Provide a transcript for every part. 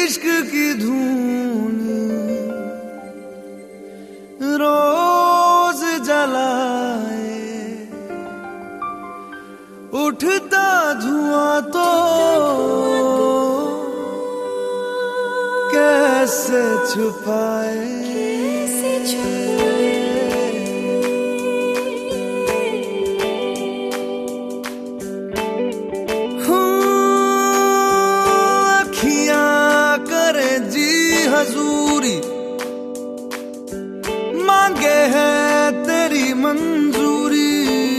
इश्क की धून रोज जलाए, उठता धुआं तो कैसे छुपाए। अखियां करे जी हजूरी, मांगे है तेरी मंजूरी।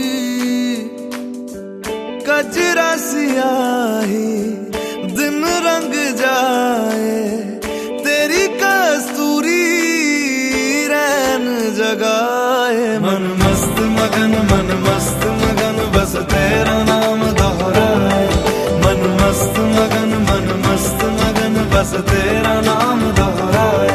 कजरा सियाही दिन रंग जाए, तेरी कस्तूरी रैन जगाए। मन मस्त मगन बस तेरा नाम दोहराए। मन मस्त मगन बस तेरा नाम दोहराए।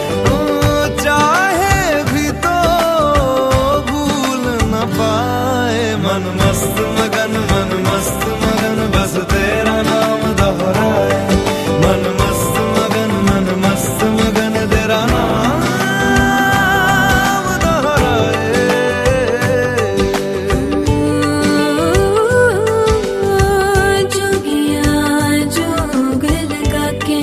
चाहे भी तो भूल न पाए। मन मस्त मगन बस तेरा नाम दोहराए। मन मस्त मगन तेरा नाम दोहराए। जोगिया जोग लगा के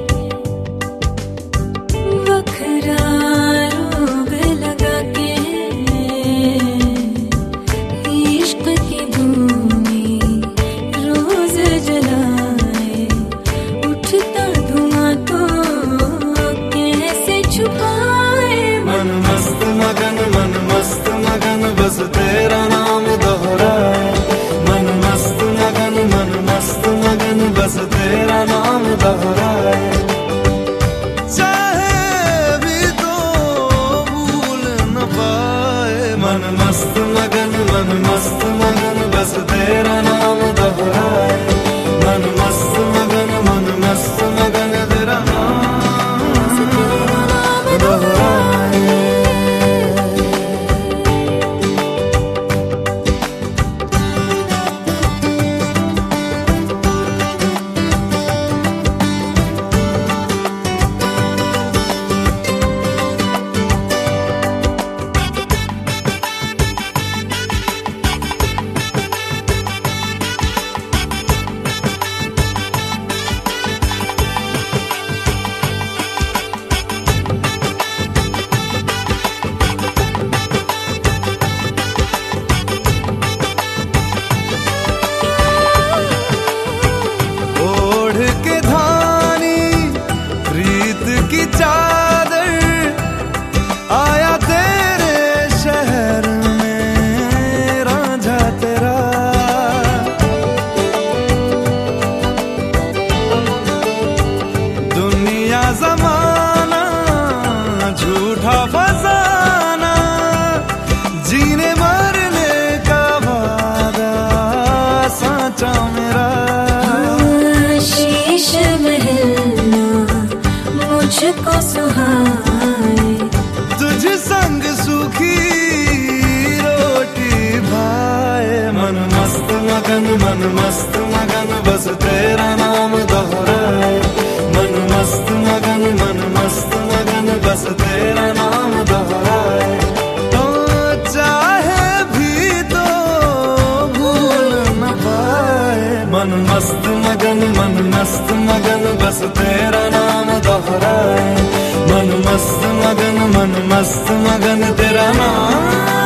वखरा रोग लगा के, इश्क की धूनी रोज जलाए, उठता धुआं तो कैसे छुपाए। मन मस्त मगन बस तेरा नाम दोहराए। मन मस्त मगन बस तेरा नाम दोहराए। चाहे भी तो भूल न पाए। मन मस्त मगन बस तेरा नाम दोहराए। मन मस्त मगन तेरा नाम दोहराए। की चादर आया तेरे शहर में रांझा तेरा। दुनिया जमाना झूठा फसाना, जीने मरने का वादा साचा मेरा। शीश महलना मुझको सुहाए, तुझ संग सूखी रोटी भाए। मन मस्त मगन बस तेरा नाम दोहराए। मन मस्त मगन बस तेरा नाम दोहराए। तो चाहे भी तो भूल न पाए। मन मस्त मगन बस तेरा नाम दोहराए। मन मस्त मगन तेरा नाम